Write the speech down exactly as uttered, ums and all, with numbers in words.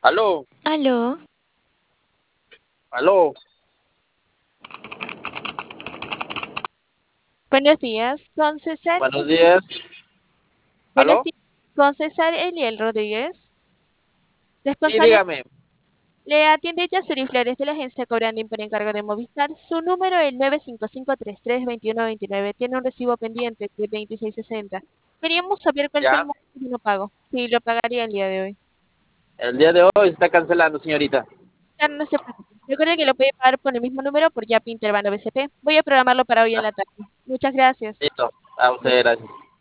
Aló, Aló, aló, buenos días, con César, buenos días. buenos ¿Aló? días, con César Eliel Rodríguez, Sí, responsable, dígame. le atiende Yasuri Flores de la agencia cobrando por encargo de Movistar. Su número es nueve cinco cinco tres tres dos uno dos nueve. Tiene un recibo pendiente de veintiséis sesenta. Queríamos saber cuál fue el Ya, motivo de no pago. Sí, lo pagaría el día de hoy. el día de hoy se está cancelando, señorita. Claro, no se preocupe. Recuerde que lo puede pagar por el mismo número por Yapi Interbanco B C P. Voy a programarlo para hoy en Ah, la tarde. Muchas gracias. listo. A usted, gracias.